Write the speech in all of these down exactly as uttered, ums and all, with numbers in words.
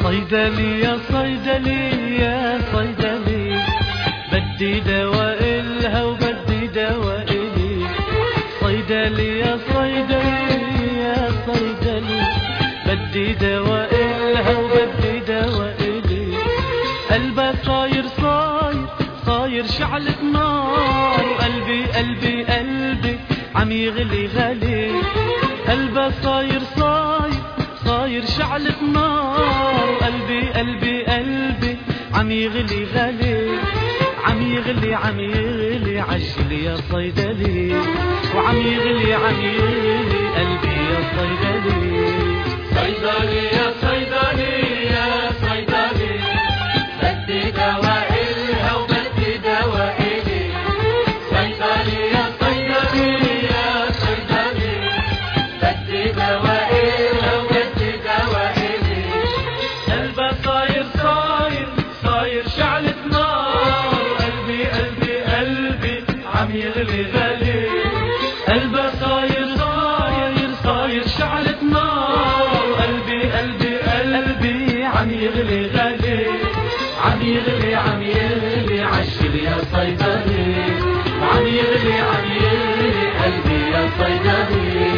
صيدلي يا صيدلي يا صيدلي، بدي دواء إلها وبدي دواء إلي. صيدلي يا صيدلي يا صيدلي، بدي دواء إلها وبدي دواء إلي. قلبها صاير صاير صاير شعلة نار، وقلبي قلبي قلبي عم يغلي غلي. قلبها صاير صاير صاير شعلة نار، وقلبي قلبي قلبي عم يغلي غلي. عم يغلي عم يغلي عجلي يا صيدلي، وعم يغلي عم يغلي قلبي يا صيدلي. صيدلي يا صيدلي يا صيدلي، بدي دواء إلها وبدي دواء إلي. صيدلي يا صيدلي يا صيدلي، بدي دواء إلها وبدي دواء إلي. قلبها صاير صاير صاير شعلة نار، قلبي قلبي قلبي عم يغلي غلي. قلبها صاير صاير صاير شعلة نار، قلبي قلبي قلبي عم يغلي غلي. عم يغلي عم يغلي عجل يا صيدلي، وعم يغلي عم يغلي قلبي يا صيدلي.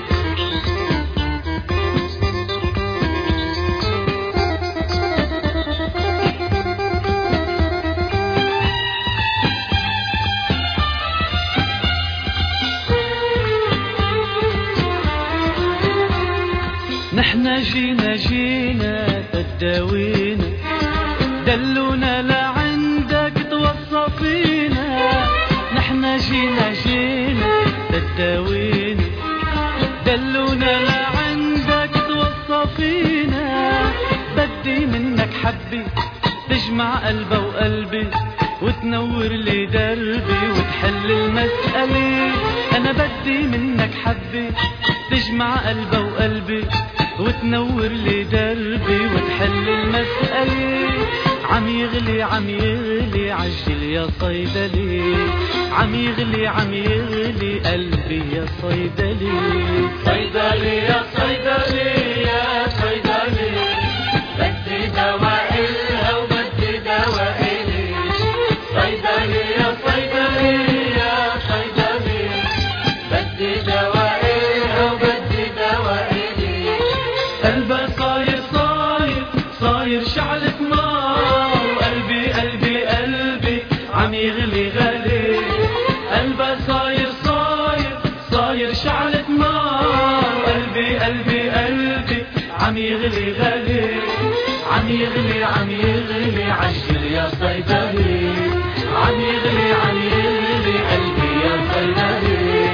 نحنا جينا جينا تداوينا، دلونا لعندك توصى فينا. نحنا جينا جينا تداوينا، دلونا لعندك توصى فينا. بدي منك حبي تجمع قلبه وقلبي، وتنور لي دربي وتحل المسألة. أنا بدي منك حبي تجمع قلبه وقلبي، وتنور لي دربي وتحل المسألة. عم يغلي عم يغلي عجل يا صيدلي، عم يغلي عم يغلي قلبي يا صيدلي. صيدلي يا صيدلي يا صيدلي، بدي دواء إلها وبدي دواء إلي. صيدلي يا صيدلي يا صيدلي، بدي دواء إلها وبدي دواء إلي. قلبها صاير صاير صاير شعلة نار، وقلبي قلبي قلبي عم يغلي غلي. قلبها صاير صاير صاير شعلة نار، وقلبي قلبي قلبي عم يغلي غلي. عم يغلي عم يغلي عجل يا صيدلي، عم يغلي عم يغلي قلبي يا صيدلي.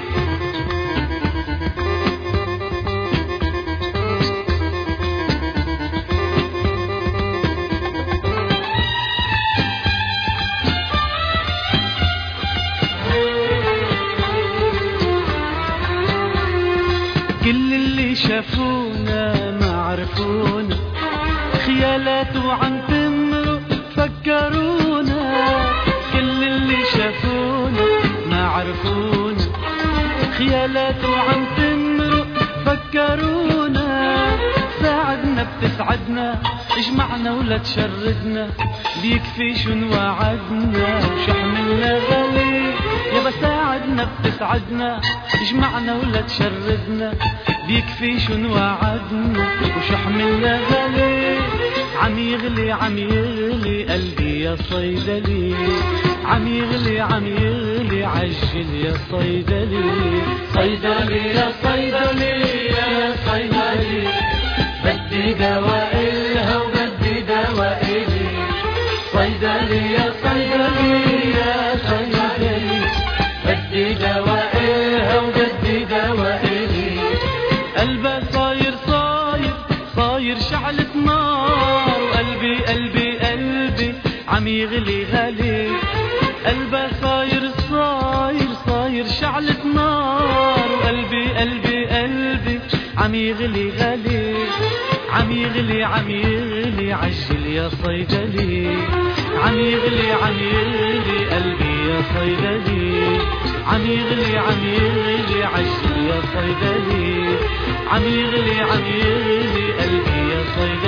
كل اللي شافونا ما عرفونا، خيالات وعم تمرق فكرونا. كل اللي شافونا ما عرفونا، خيالات وعم تمرق فكرونا. ساعدنا بتسعدنا، اجمعنا ولا تشردنا، بيكفي شو نوعدنا وشو حملنا غالي. يابا ساعدنا بتسعدنا، اجمعنا ولا تشردنا، بيكفي شو نوعدنا وشو حملنا غالي. عم يغلي عم يغلي قلبي يا صيدلي، عم يغلي عم يغلي عجل يا صيدلي. صيدلي يا صيدلي يا صيدلي، بدي دواء إلها وبدي دواء إلي. صيدلي يا صيدلي يا صيدلي، بدي دواء إلها وبدي دواء إلي. قلبها صاير صاير صاير شعلة نار، وقلبي قلبي قلبي عم يغلي غلي. قلبها صاير صاير صاير شعلة نار، وقلبي قلبي قلبي عم يغلي غلي. عم يغلي عم يغلي عجل يا صيدلي، عم يغلي عم يغلي قلبي يا صيدلي. عم يغلي عم يغلي عجل يا صيدلي، عم يغلي عم يغلي قلبي يا صيدلي.